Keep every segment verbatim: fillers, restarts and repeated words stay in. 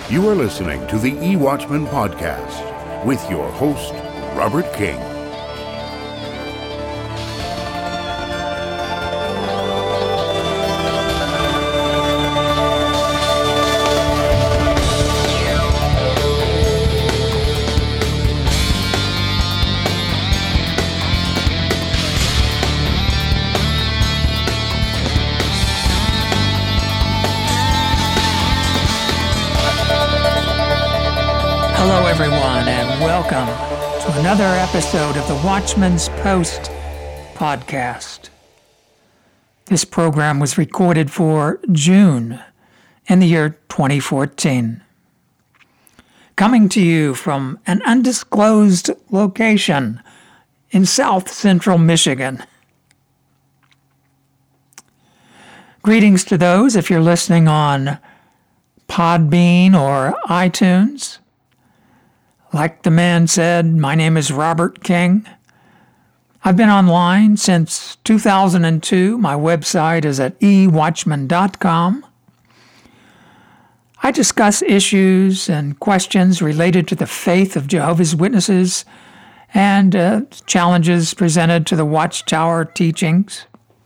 You are listening to the eWatchman Podcast with your host, Robert King. Hello, everyone, and welcome to another episode of the Watchman's Post podcast. This program was recorded for June in the year twenty fourteen. Coming to you from an undisclosed location in south central Michigan. Greetings to those if you're listening on Podbean or iTunes. Like the man said, my name is Robert King. I've been online since two thousand two. My website is at e watchman dot com. I discuss issues and questions related to the faith of Jehovah's Witnesses and uh, challenges presented to the Watchtower teachings.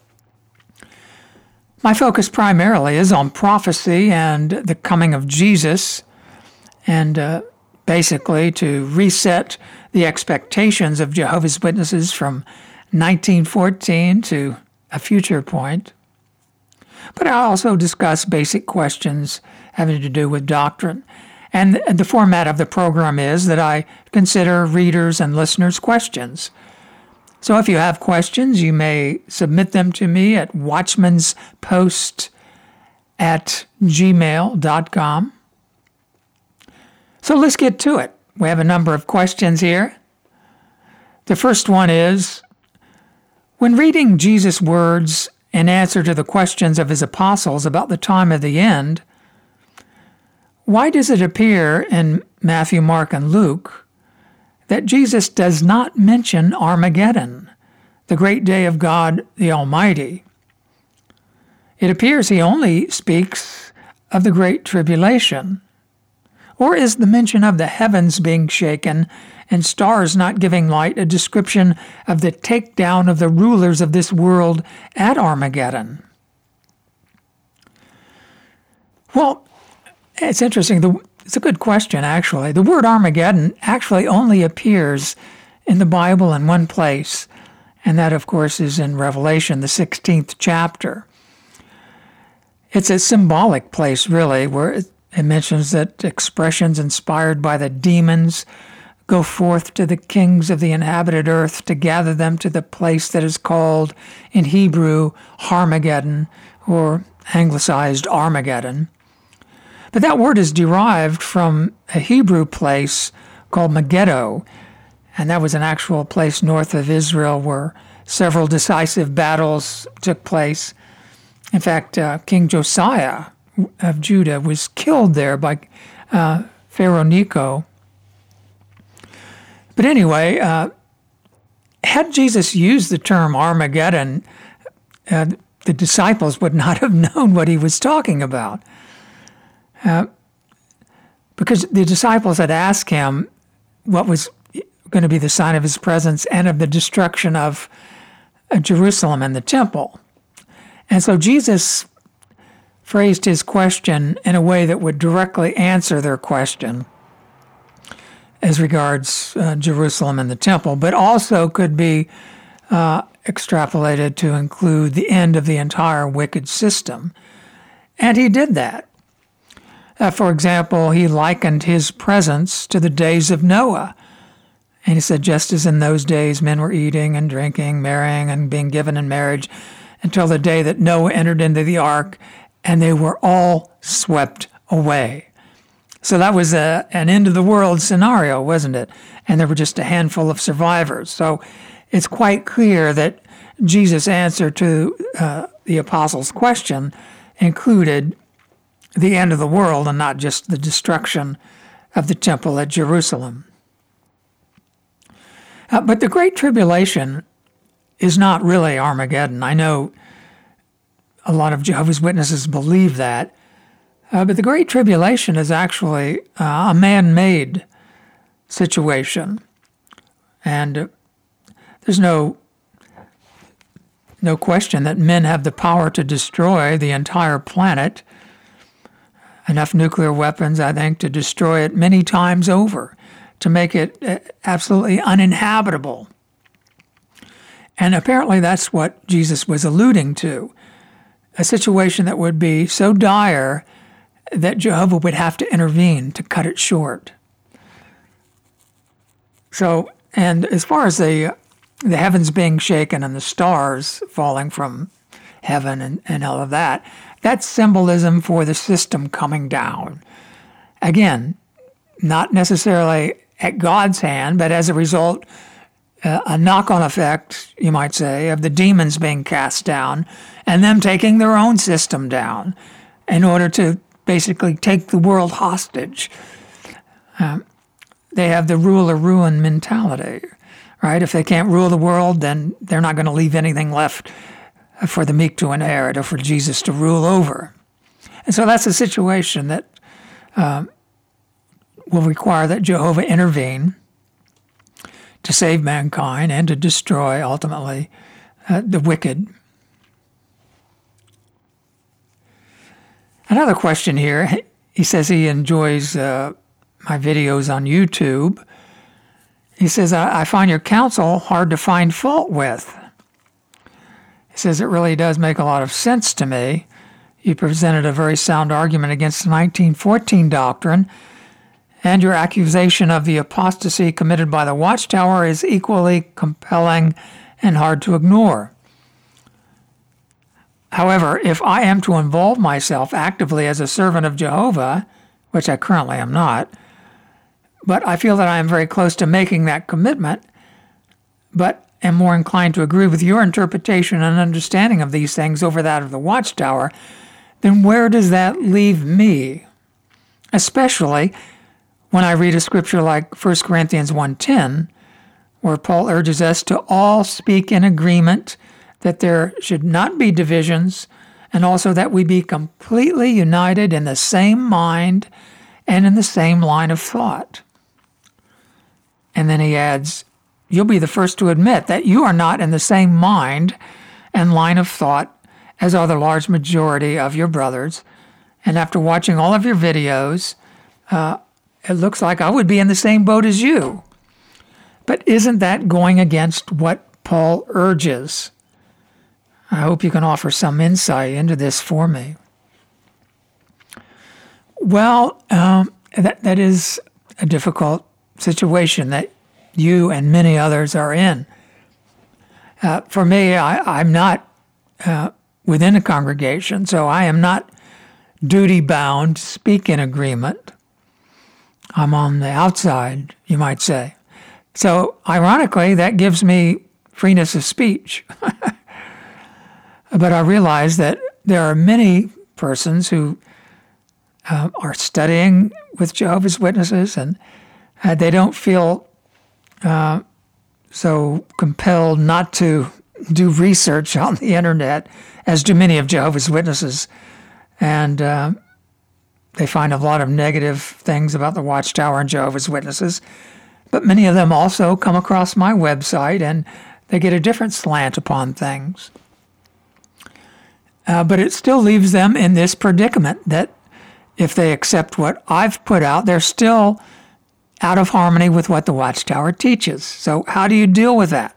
My focus primarily is on prophecy and the coming of Jesus, and uh, basically to reset the expectations of Jehovah's Witnesses from nineteen fourteen to a future point. But I also discuss basic questions having to do with doctrine. And the format of the program is that I consider readers' and listeners' questions. So if you have questions, you may submit them to me at watchmanspost at gmail dot com. So let's get to it. We have a number of questions here. The first one is, when reading Jesus' words in answer to the questions of his apostles about the time of the end, why does it appear in Matthew, Mark, and Luke that Jesus does not mention Armageddon, the great day of God the Almighty? It appears he only speaks of the Great Tribulation. Or is the mention of the heavens being shaken and stars not giving light a description of the takedown of the rulers of this world at Armageddon? Well, it's interesting. The, it's a good question, actually. The word Armageddon actually only appears in the Bible in one place, and that, of course, is in Revelation, the sixteenth chapter. It's a symbolic place, really, where it It mentions that expressions inspired by the demons go forth to the kings of the inhabited earth to gather them to the place that is called in Hebrew Harmageddon, or anglicized Armageddon. But that word is derived from a Hebrew place called Megiddo, and that was an actual place north of Israel where several decisive battles took place. In fact, uh, King Josiah of Judah was killed there by uh, Pharaoh Necho. But anyway, uh, had Jesus used the term Armageddon, uh, the disciples would not have known what he was talking about. Uh, because the disciples had asked him what was going to be the sign of his presence and of the destruction of uh, Jerusalem and the temple. And so Jesus phrased his question in a way that would directly answer their question as regards uh, Jerusalem and the temple, but also could be uh, extrapolated to include the end of the entire wicked system. And he did that. Uh, for example, he likened his presence to the days of Noah. And he said, just as in those days men were eating and drinking, marrying and being given in marriage, until the day that Noah entered into the ark, and they were all swept away. So that was a, an end-of-the-world scenario, wasn't it? And there were just a handful of survivors. So it's quite clear that Jesus' answer to uh, the apostles' question included the end of the world and not just the destruction of the temple at Jerusalem. Uh, but the Great Tribulation is not really Armageddon. I know a lot of Jehovah's Witnesses believe that. Uh, but the Great Tribulation is actually uh, a man-made situation. And uh, there's no no question that men have the power to destroy the entire planet. Enough nuclear weapons, I think, to destroy it many times over, to make it uh, absolutely uninhabitable. And apparently that's what Jesus was alluding to, a situation that would be so dire that Jehovah would have to intervene to cut it short. So, and as far as the the heavens being shaken and the stars falling from heaven and, and all of that, that's symbolism for the system coming down. Again, not necessarily at God's hand, but as a result, uh, a knock-on effect, you might say, of the demons being cast down and them taking their own system down in order to basically take the world hostage. Um, they have the rule or ruin mentality, right? If they can't rule the world, then they're not going to leave anything left for the meek to inherit or for Jesus to rule over. And so that's a situation that um, will require that Jehovah intervene to save mankind and to destroy, ultimately, uh, the wicked. Another question here, he says he enjoys uh, my videos on YouTube. He says, I, I find your counsel hard to find fault with. He says, it really does make a lot of sense to me. You presented a very sound argument against the nineteen fourteen doctrine, and your accusation of the apostasy committed by the Watchtower is equally compelling and hard to ignore. However, if I am to involve myself actively as a servant of Jehovah, which I currently am not, but I feel that I am very close to making that commitment, but am more inclined to agree with your interpretation and understanding of these things over that of the Watchtower, then where does that leave me? Especially when I read a scripture like First Corinthians one ten, where Paul urges us to all speak in agreement that there should not be divisions, and also that we be completely united in the same mind and in the same line of thought. And then he adds, you'll be the first to admit that you are not in the same mind and line of thought as are the large majority of your brothers. And after watching all of your videos, uh, it looks like I would be in the same boat as you. But isn't that going against what Paul urges? I hope you can offer some insight into this for me. Well, um, that that is a difficult situation that you and many others are in. Uh, for me, I, I'm not uh, within a congregation, so I am not duty-bound to speak in agreement. I'm on the outside, you might say. So, ironically, that gives me freeness of speech. But I realize that there are many persons who uh, are studying with Jehovah's Witnesses, and uh, they don't feel uh, so compelled not to do research on the internet as do many of Jehovah's Witnesses. And uh, they find a lot of negative things about the Watchtower and Jehovah's Witnesses. But many of them also come across my website, and they get a different slant upon things. Uh, but it still leaves them in this predicament that if they accept what I've put out, they're still out of harmony with what the Watchtower teaches. So how do you deal with that?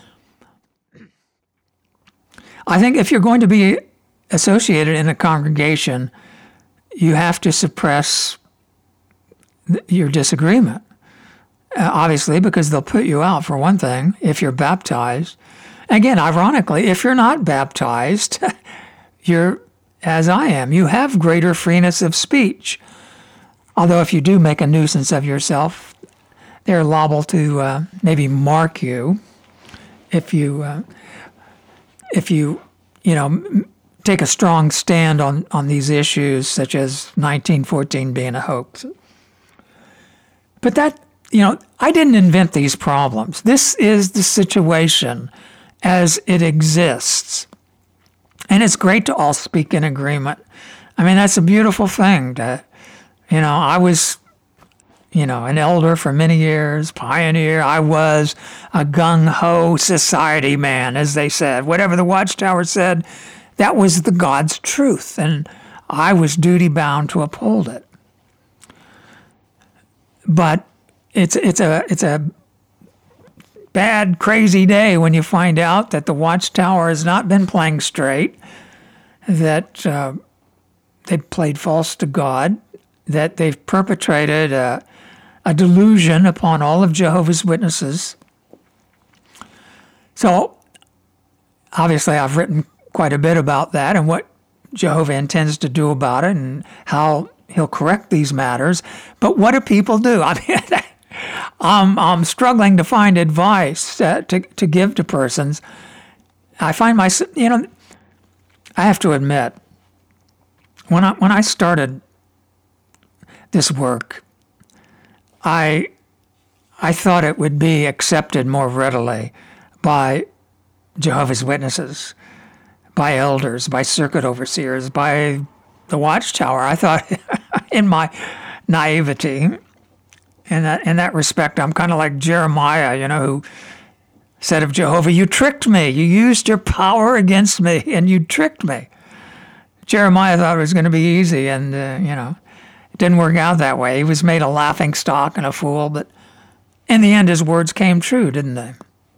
I think if you're going to be associated in a congregation, you have to suppress th- your disagreement. Uh, obviously, because they'll put you out, for one thing, if you're baptized. Again, ironically, if you're not baptized, you're as I am. You have greater freeness of speech. Although if you do make a nuisance of yourself, they're liable to uh, maybe mark you if you, uh, if you, you know, m- take a strong stand on, on these issues, such as nineteen fourteen being a hoax. But that, you know, I didn't invent these problems. This is the situation as it exists. And it's great to all speak in agreement. I mean, that's a beautiful thing. To, you know, I was, you know, an elder for many years, pioneer. I was a gung-ho society man, as they said. Whatever the Watchtower said, that was the God's truth, and I was duty-bound to uphold it. But it's it's a it's a bad, crazy day when you find out that the Watchtower has not been playing straight, that uh, they've played false to God, that they've perpetrated a, a delusion upon all of Jehovah's Witnesses. So, obviously, I've written quite a bit about that and what Jehovah intends to do about it and how he'll correct these matters. But what do people do? I mean, I'm, I'm struggling to find advice uh, to, to give to persons. I find myself, you know, I have to admit, when I, when I started this work, I, I thought it would be accepted more readily by Jehovah's Witnesses, by elders, by circuit overseers, by the Watchtower. I thought, in my naivety, in that in that respect, I'm kind of like Jeremiah, you know, who said of Jehovah, "You tricked me. You used your power against me, and you tricked me." Jeremiah thought it was going to be easy, and uh, you know, it didn't work out that way. He was made a laughing stock and a fool, but in the end, his words came true, didn't they?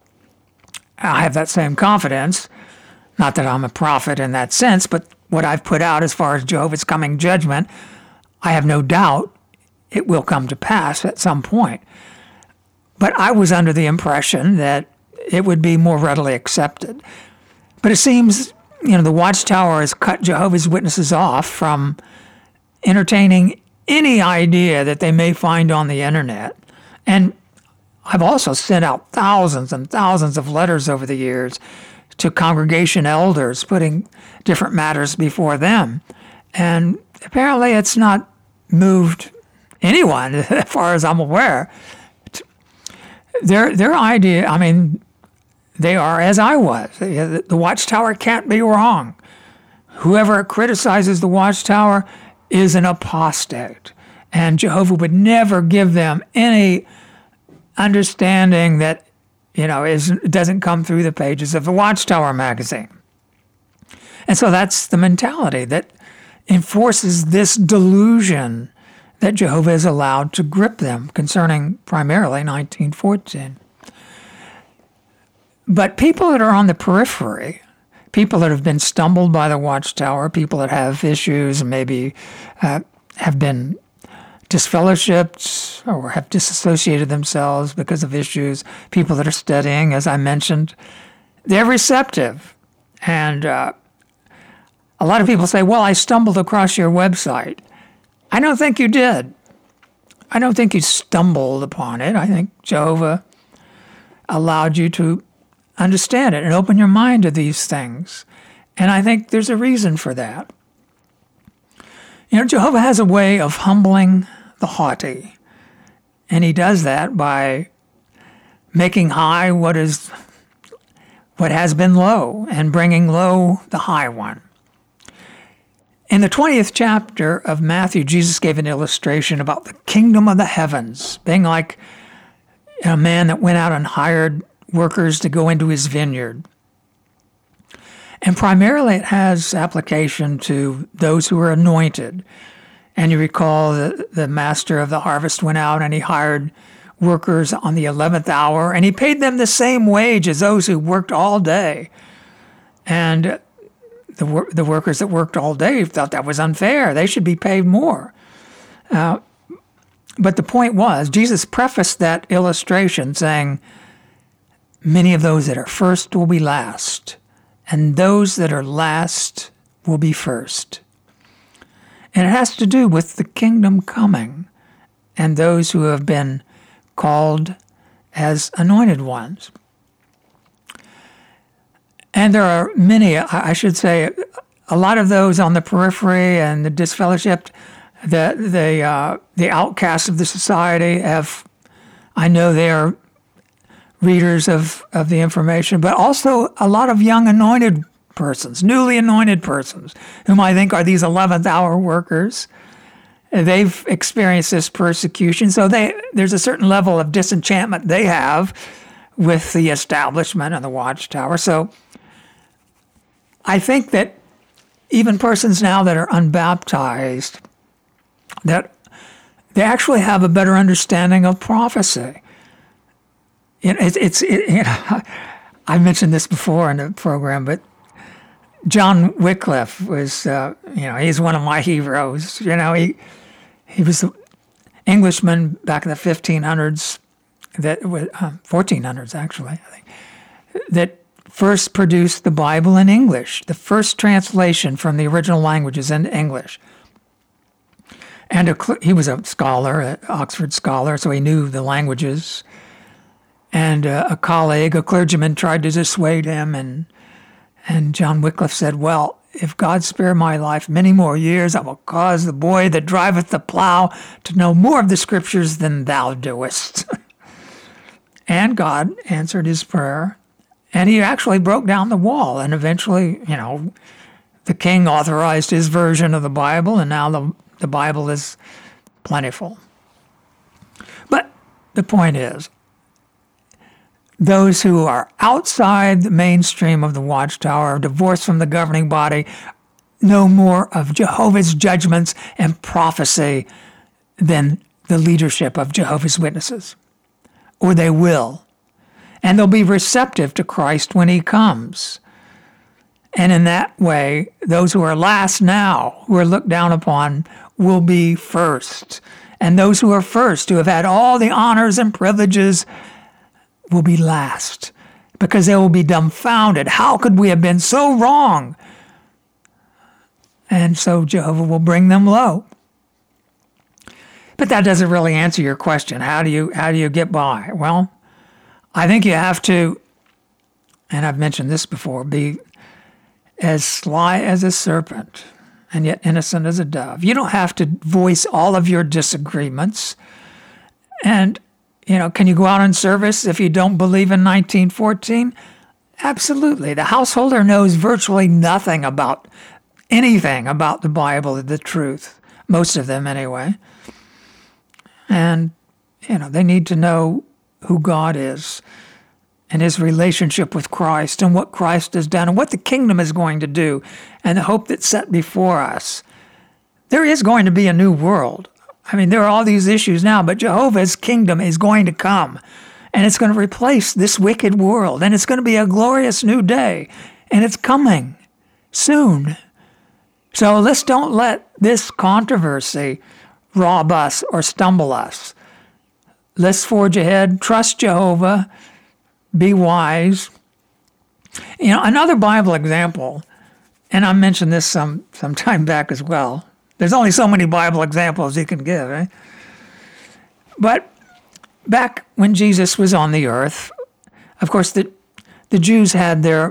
I have that same confidence. Not that I'm a prophet in that sense, but what I've put out as far as Jehovah's coming judgment, I have no doubt it will come to pass at some point. But I was under the impression that it would be more readily accepted. But it seems, you know, the Watchtower has cut Jehovah's Witnesses off from entertaining any idea that they may find on the internet. And I've also sent out thousands and thousands of letters over the years to congregation elders, putting different matters before them. And apparently it's not moved anyone, as far as I'm aware. Their, their idea, I mean, they are as I was. The Watchtower can't be wrong. Whoever criticizes the Watchtower is an apostate. And Jehovah would never give them any understanding that, you know, is doesn't come through the pages of the Watchtower magazine. And so that's the mentality that enforces this delusion that Jehovah is allowed to grip them concerning primarily nineteen fourteen. But people that are on the periphery, people that have been stumbled by the Watchtower, people that have issues, maybe uh, have been disfellowshipped or have disassociated themselves because of issues, people that are studying, as I mentioned, they're receptive. And uh, a lot of people say, well, I stumbled across your website. I don't think you did. I don't think you stumbled upon it. I think Jehovah allowed you to understand it and open your mind to these things. And I think there's a reason for that. You know, Jehovah has a way of humbling the haughty, and he does that by making high what is what has been low and bringing low the high one. In the twentieth chapter of Matthew, Jesus gave an illustration about the kingdom of the heavens being like a man that went out and hired workers to go into his vineyard. And primarily it has application to those who are anointed. And you recall that the master of the harvest went out and he hired workers on the eleventh hour, and he paid them the same wage as those who worked all day. And the wor- the workers that worked all day thought that was unfair. They should be paid more. Uh, but the point was, Jesus prefaced that illustration saying, many of those that are first will be last, and those that are last will be first. And it has to do with the kingdom coming and those who have been called as anointed ones. And there are many, I should say, a lot of those on the periphery and the disfellowshipped, the the uh, the outcasts of the society have, I know they are readers of, of the information, but also a lot of young anointed persons, newly anointed persons, whom I think are these eleventh hour workers. They've experienced this persecution, so they there's a certain level of disenchantment they have with the establishment and the Watchtower. So I think that even persons now that are unbaptized, that they actually have a better understanding of prophecy. You know, it's, it's it, you know, I mentioned this before in the program, but John Wycliffe was, uh, you know, he's one of my heroes. You know, he he was an Englishman back in the fifteen hundreds, that was uh, fourteen hundreds actually, I think, that first produced the Bible in English, the first translation from the original languages into English. And a, he was a scholar, an Oxford scholar, so he knew the languages. And uh, a colleague, a clergyman, tried to dissuade him, and and John Wycliffe said, well, if God spare my life many more years, I will cause the boy that driveth the plow to know more of the Scriptures than thou doest. And God answered his prayer, and he actually broke down the wall, and eventually, you know, the king authorized his version of the Bible, and now the, the Bible is plentiful. But the point is, those who are outside the mainstream of the Watchtower, divorced from the governing body, know more of Jehovah's judgments and prophecy than the leadership of Jehovah's Witnesses. Or they will. And they'll be receptive to Christ when he comes. And in that way, those who are last now, who are looked down upon, will be first. And those who are first, who have had all the honors and privileges, will be last, because they will be dumbfounded. How could we have been so wrong? And so Jehovah will bring them low. But that doesn't really answer your question. How do you how do you get by? Well, I think you have to, and I've mentioned this before, be as sly as a serpent and yet innocent as a dove. You don't have to voice all of your disagreements. And You know, can you go out in service if you don't believe in nineteen fourteen? Absolutely. The householder knows virtually nothing about anything about the Bible, the truth. Most of them, anyway. And, you know, they need to know who God is and his relationship with Christ and what Christ has done and what the kingdom is going to do and the hope that's set before us. There is going to be a new world. I mean, there are all these issues now, but Jehovah's kingdom is going to come, and it's going to replace this wicked world, and it's going to be a glorious new day, and it's coming soon. So let's don't let this controversy rob us or stumble us. Let's forge ahead, trust Jehovah, be wise. You know, another Bible example, and I mentioned this some, some time back as well. There's only so many Bible examples you can give, right? But back when Jesus was on the earth, of course, the, the Jews had their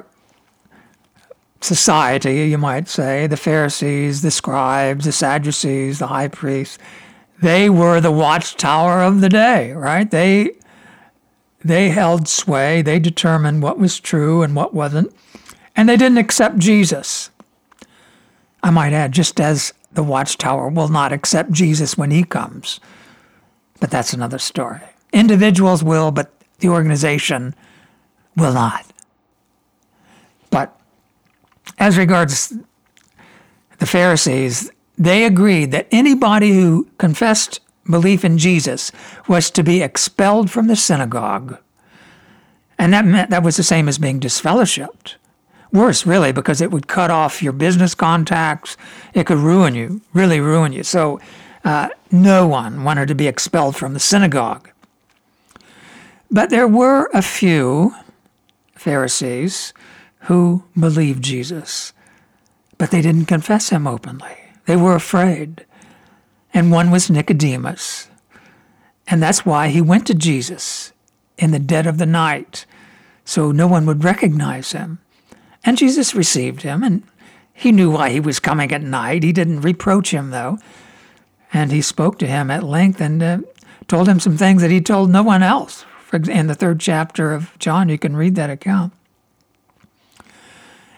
society, you might say, the Pharisees, the scribes, the Sadducees, the high priests. They were the watchtower of the day, right? They, they held sway. They determined what was true and what wasn't. And they didn't accept Jesus. I might add, just as the watchtower will not accept Jesus when he comes. But that's another story. Individuals will, but the organization will not. But as regards the Pharisees, they agreed that anybody who confessed belief in Jesus was to be expelled from the synagogue. And that meant that was the same as being disfellowshipped. Worse, really, because it would cut off your business contacts. It could ruin you, really ruin you. So uh, no one wanted to be expelled from the synagogue. But there were a few Pharisees who believed Jesus, but they didn't confess him openly. They were afraid. And one was Nicodemus. And that's why he went to Jesus in the dead of the night, so no one would recognize him. And Jesus received him, and he knew why he was coming at night. He didn't reproach him, though. And he spoke to him at length and uh, told him some things that he told no one else. In the third chapter of John, you can read that account.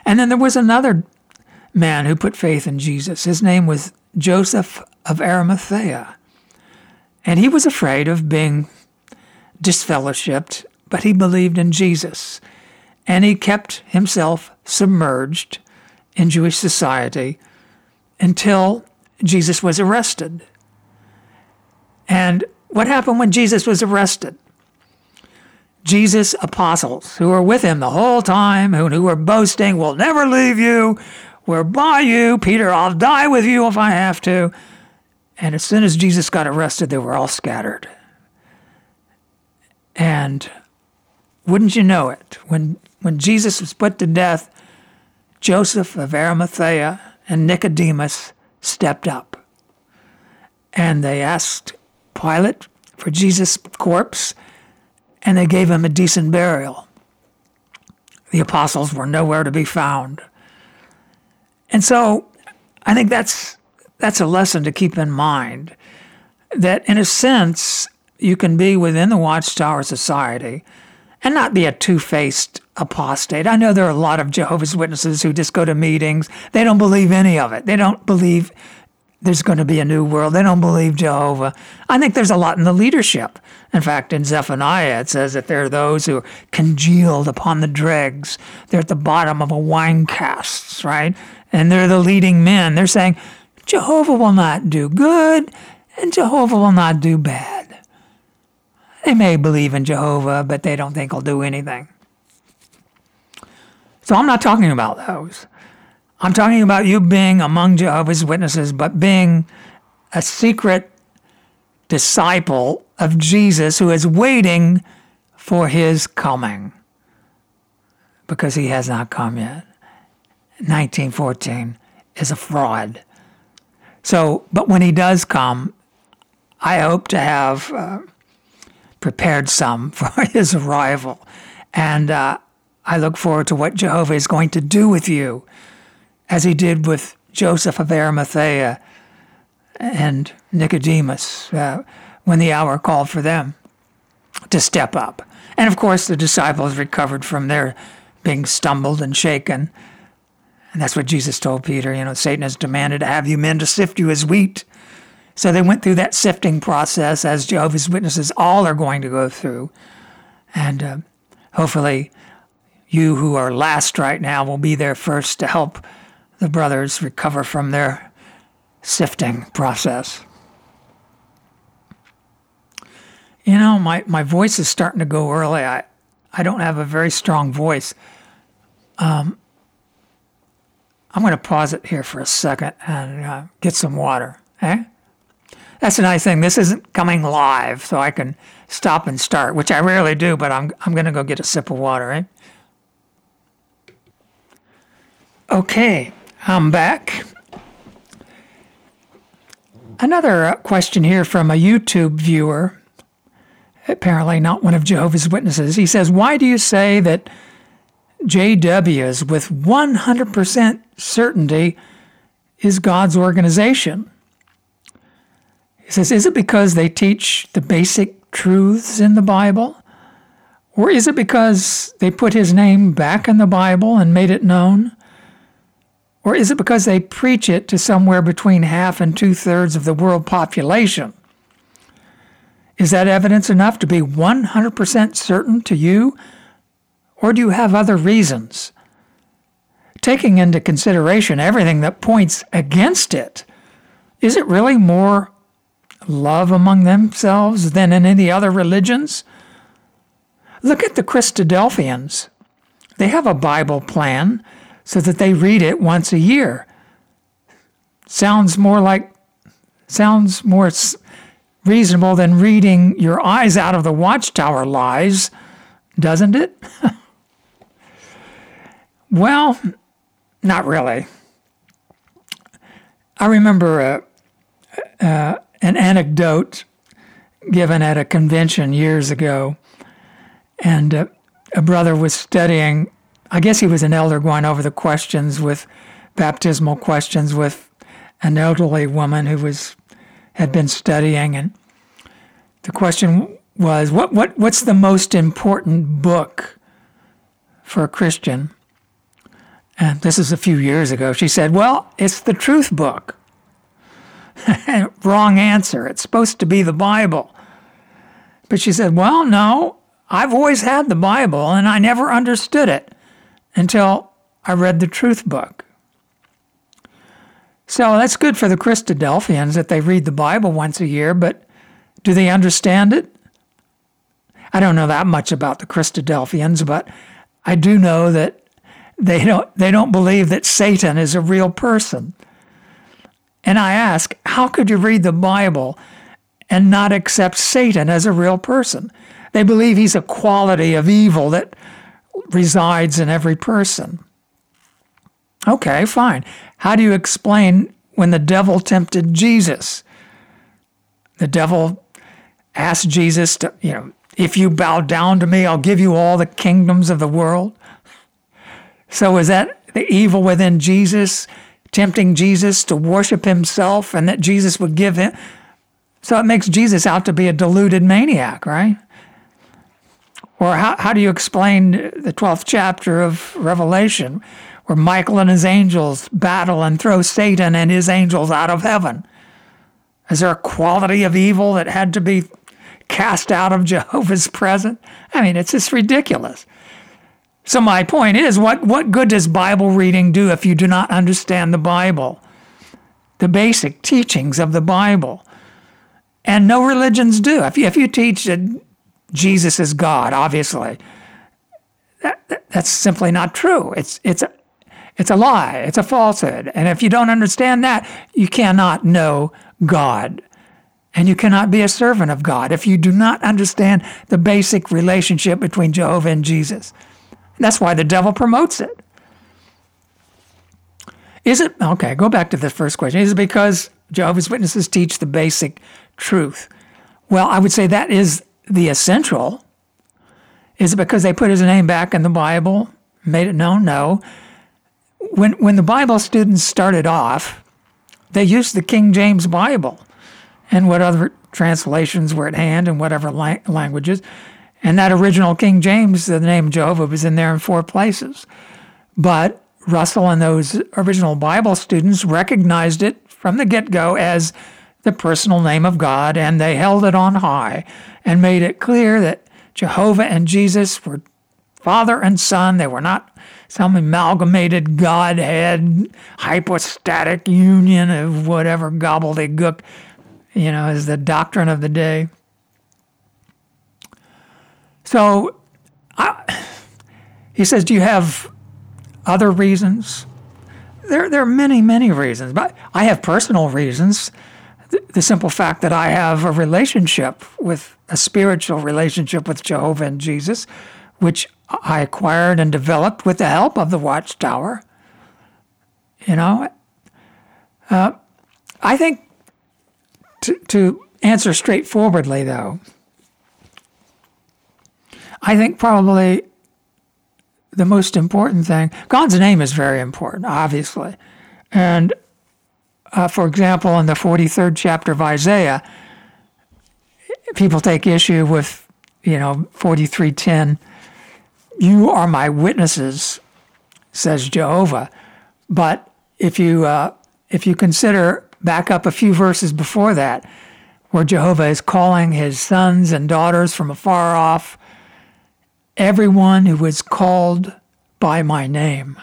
And then there was another man who put faith in Jesus. His name was Joseph of Arimathea. And he was afraid of being disfellowshipped, but he believed in Jesus. And he kept himself submerged in Jewish society until Jesus was arrested. And what happened when Jesus was arrested? Jesus' apostles, who were with him the whole time, who, who were boasting, "We'll never leave you. We're by you. Peter, I'll die with you if I have to." And as soon as Jesus got arrested, they were all scattered. And wouldn't you know it, when, when Jesus was put to death, Joseph of Arimathea and Nicodemus stepped up. And they asked Pilate for Jesus' corpse, and they gave him a decent burial. The apostles were nowhere to be found. And so I think that's that's a lesson to keep in mind, that in a sense, you can be within the Watchtower Society and not be a two-faced apostate. I know there are a lot of Jehovah's Witnesses who just go to meetings. They don't believe any of it. They don't believe there's going to be a new world. They don't believe Jehovah. I think there's a lot in the leadership. In fact, in Zephaniah, it says that there are those who are congealed upon the dregs. They're at the bottom of a wine casks, right? And they're the leading men. They're saying, Jehovah will not do good, and Jehovah will not do bad. They may believe in Jehovah, but they don't think he'll do anything. So I'm not talking about those. I'm talking about you being among Jehovah's Witnesses, but being a secret disciple of Jesus who is waiting for his coming, because he has not come yet. nineteen fourteen is a fraud. So, but when he does come, I hope to have uh, prepared some for his arrival. And uh, I look forward to what Jehovah is going to do with you, as he did with Joseph of Arimathea and Nicodemus, uh, when the hour called for them to step up. And of course, the disciples recovered from their being stumbled and shaken. And that's what Jesus told Peter, you know, Satan has demanded to have you men to sift you as wheat. So they went through that sifting process, as Jehovah's Witnesses all are going to go through. And uh, hopefully you who are last right now will be there first to help the brothers recover from their sifting process. You know, my, my voice is starting to go early. I, I don't have a very strong voice. Um, I'm going to pause it here for a second and uh, get some water. Eh? That's a nice thing. This isn't coming live, so I can stop and start, which I rarely do, but I'm I'm going to go get a sip of water. Eh? Okay, I'm back. Another question here from a YouTube viewer, apparently not one of Jehovah's Witnesses. He says, why do you say that J W's with one hundred percent certainty is God's organization? He says, is it because they teach the basic truths in the Bible? Or is it because they put his name back in the Bible and made it known? Or is it because they preach it to somewhere between half and two-thirds of the world population? Is that evidence enough to be one hundred percent certain to you? Or do you have other reasons? Taking into consideration everything that points against it, is it really more love among themselves than in any other religions? Look at the Christadelphians. They have a Bible plan so that they read it once a year. Sounds more like, sounds more reasonable than reading your eyes out of the Watchtower lies, doesn't it? Well, not really. I remember a, uh, an anecdote given at a convention years ago, and uh, a brother was studying, I guess he was an elder going over the questions with, baptismal questions with an elderly woman who was had been studying, and the question was, what what what's the most important book for a Christian? And this is a few years ago. She said, well, it's the truth book. Wrong answer. It's supposed to be the Bible. But she said, well, no, I've always had the Bible, and I never understood it until I read the truth book. So that's good for the Christadelphians that they read the Bible once a year, but do they understand it? I don't know that much about the Christadelphians, but I do know that they don't they don't believe that Satan is a real person. And I ask, how could you read the Bible and not accept Satan as a real person? They believe he's a quality of evil that resides in every person. Okay, fine. How do you explain when the devil tempted Jesus? The devil asked Jesus to, you know, if you bow down to me, I'll give you all the kingdoms of the world. So is that the evil within Jesus, tempting Jesus to worship himself and that Jesus would give him? So it makes Jesus out to be a deluded maniac, right? Or how, how do you explain the twelfth chapter of Revelation, where Michael and his angels battle and throw Satan and his angels out of heaven? Is there a quality of evil that had to be cast out of Jehovah's presence? I mean, it's just ridiculous. So my point is, what, what good does Bible reading do if you do not understand the Bible, the basic teachings of the Bible? And no religions do. If you, if you teach that Jesus is God, obviously, that, that, that's simply not true. It's, it's, a, it's a lie. It's a falsehood. And if you don't understand that, you cannot know God. And you cannot be a servant of God if you do not understand the basic relationship between Jehovah and Jesus. That's why the devil promotes it. Is it, okay, go back to the first question. Is it because Jehovah's Witnesses teach the basic truth? Well, I would say that is the essential. Is it because they put his name back in the Bible, made it known? No. When, when the Bible students started off, they used the King James Bible and what other translations were at hand in whatever la- languages. And that original King James, the name Jehovah was in there in four places. But Russell and those original Bible students recognized it from the get-go as the personal name of God, and they held it on high and made it clear that Jehovah and Jesus were Father and Son. They were not some amalgamated Godhead, hypostatic union of whatever gobbledygook, you know, is the doctrine of the day. So I, he says, do you have other reasons? There, there are many, many reasons, but I have personal reasons. The, the simple fact that I have a relationship with, a spiritual relationship with Jehovah and Jesus, which I acquired and developed with the help of the Watchtower. You know, uh, I think to, to answer straightforwardly, though, I think probably the most important thing, God's name is very important, obviously. And uh, for example, in the forty-third chapter of Isaiah, people take issue with, you know, forty-three ten, you are my witnesses, says Jehovah. But if you uh, if you consider back up a few verses before that, where Jehovah is calling his sons and daughters from afar off, everyone who was called by my name.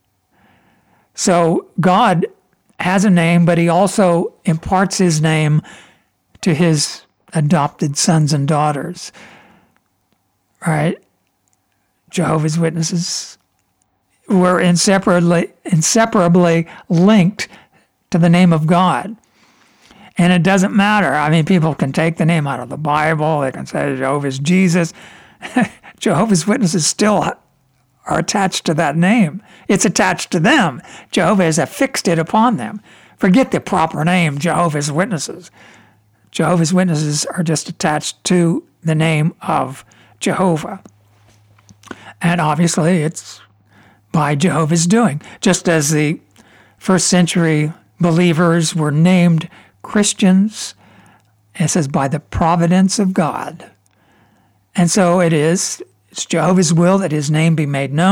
So God has a name, but he also imparts his name to his adopted sons and daughters. Right? Jehovah's Witnesses were inseparably, inseparably linked to the name of God. And it doesn't matter. I mean, people can take the name out of the Bible. They can say Jehovah's Jesus. Jehovah's Witnesses still are attached to that name. It's attached to them. Jehovah has affixed it upon them. Forget the proper name, Jehovah's Witnesses. Jehovah's Witnesses are just attached to the name of Jehovah. And obviously it's by Jehovah's doing. Just as the first century believers were named Christians, it says by the providence of God. And so it is, it's Jehovah's will that his name be made known,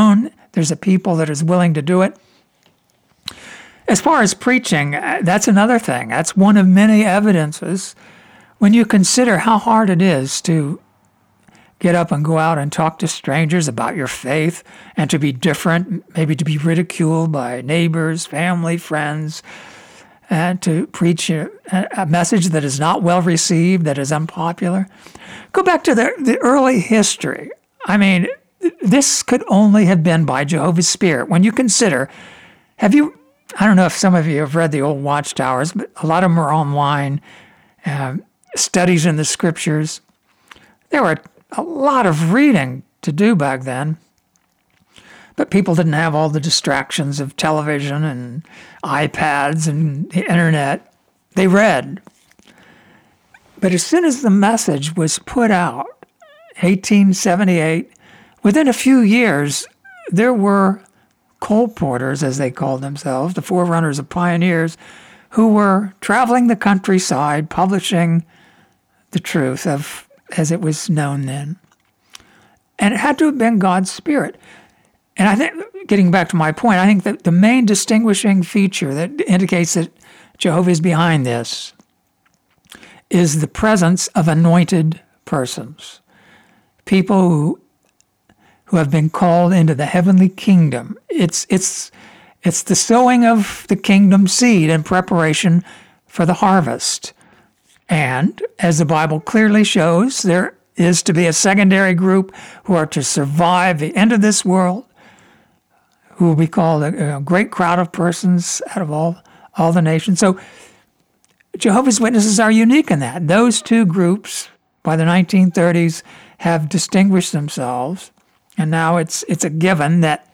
there's a people that is willing to do it. As far as preaching, that's another thing. That's one of many evidences. When you consider how hard it is to get up and go out and talk to strangers about your faith and to be different, maybe to be ridiculed by neighbors, family, friends, and to preach a, a message that is not well received, that is unpopular. Go back to the, the early history. I mean, this could only have been by Jehovah's Spirit. When you consider, have you, I don't know if some of you have read the old Watchtowers, but a lot of them are online, uh, studies in the scriptures. There were a lot of reading to do back then, but people didn't have all the distractions of television and iPads and the internet. They read. But as soon as the message was put out, eighteen seventy-eight, within a few years, there were colporteurs, as they called themselves, the forerunners of pioneers, who were traveling the countryside, publishing the truth of as it was known then. And it had to have been God's Spirit. And I think, getting back to my point, I think that the main distinguishing feature that indicates that Jehovah is behind this is the presence of anointed persons, people who who have been called into the heavenly kingdom. It's it's it's the sowing of the kingdom seed in preparation for the harvest. And as the Bible clearly shows, there is to be a secondary group who are to survive the end of this world, who will be called a, a great crowd of persons out of all, all the nations. So Jehovah's Witnesses are unique in that. Those two groups, by the nineteen thirties, have distinguished themselves. And now it's it's a given that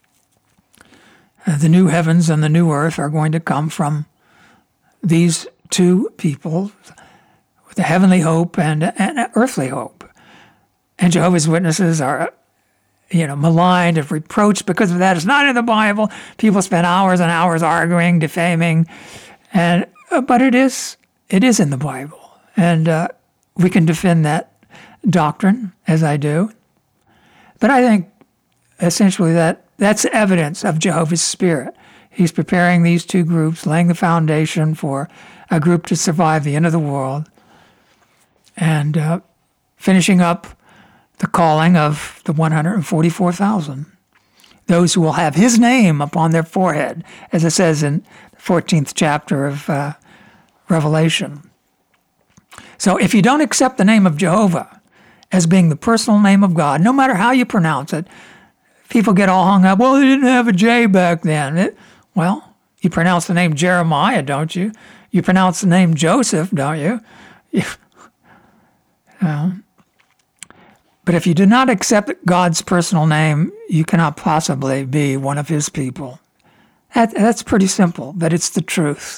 the new heavens and the new earth are going to come from these two people with a heavenly hope and an earthly hope. And Jehovah's Witnesses are, you know, maligned and reproached because of that. It's not in the Bible. People spend hours and hours arguing, defaming, and but it is it is in the Bible, and uh, we can defend that doctrine as I do. But I think essentially that that's evidence of Jehovah's Spirit. He's preparing these two groups, laying the foundation for a group to survive the end of the world, and uh, finishing up the calling of the one hundred forty-four thousand, those who will have his name upon their forehead, as it says in the fourteenth chapter of uh, Revelation. So if you don't accept the name of Jehovah as being the personal name of God, no matter how you pronounce it, people get all hung up, well, they didn't have a J back then. It, well, you pronounce the name Jeremiah, don't you? You pronounce the name Joseph, don't you? you um, but if you do not accept God's personal name, you cannot possibly be one of his people. That, that's pretty simple, but it's the truth.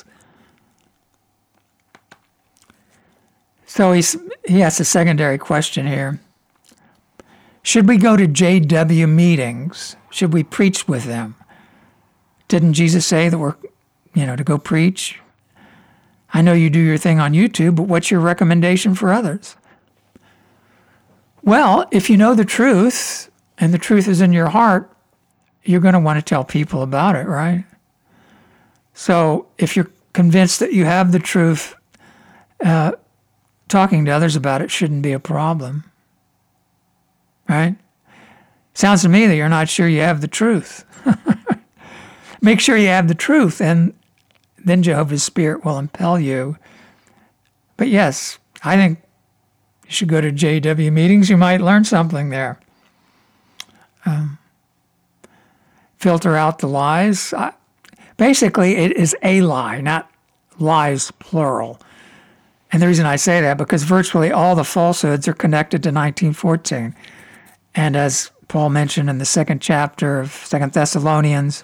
So he's, he asks a secondary question here. Should we go to J W meetings? Should we preach with them? Didn't Jesus say that we're, you know, to go preach? I know you do your thing on YouTube, but what's your recommendation for others? Well, if you know the truth, and the truth is in your heart, you're going to want to tell people about it, right? So if you're convinced that you have the truth, uh, talking to others about it shouldn't be a problem, right? Sounds to me that you're not sure you have the truth. Make sure you have the truth, and then Jehovah's Spirit will impel you. But yes, I think you should go to J W meetings. You might learn something there. Um, filter out the lies. Uh, basically, it is a lie, not lies plural. And the reason I say that, because virtually all the falsehoods are connected to nineteen fourteen. And as Paul mentioned in the second chapter of Second Thessalonians,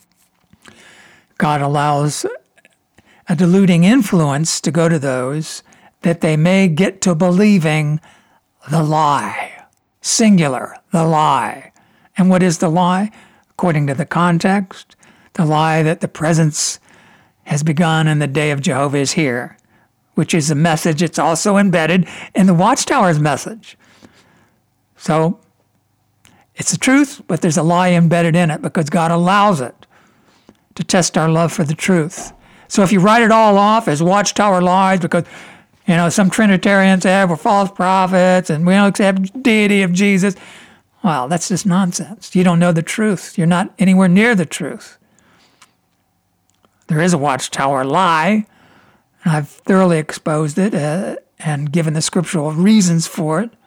God allows a deluding influence to go to those that they may get to believing the lie. Singular, the lie. And what is the lie? According to the context, the lie that the presence has begun and the day of Jehovah is here, which is a message that's also embedded in the Watchtower's message. So It's the truth, but there's a lie embedded in it because God allows it to test our love for the truth. So if you write it all off as Watchtower lies because, you know, some Trinitarians have we're false prophets and we don't accept deity of Jesus, well, that's just nonsense. You don't know the truth. You're not anywhere near the truth. There is a Watchtower lie, and I've thoroughly exposed it uh, and given the scriptural reasons for it.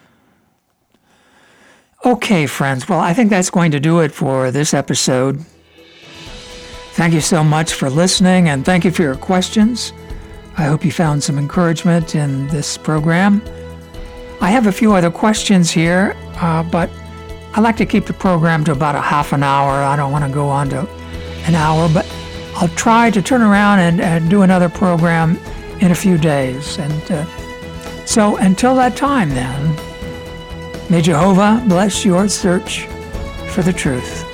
Okay, friends. Well, I think that's going to do it for this episode. Thank you so much for listening, and thank you for your questions. I hope you found some encouragement in this program. I have a few other questions here, uh, but I like to keep the program to about a half an hour. I don't want to go on to an hour, but I'll try to turn around and, and do another program in a few days. And uh, so until that time then, may Jehovah bless your search for the truth.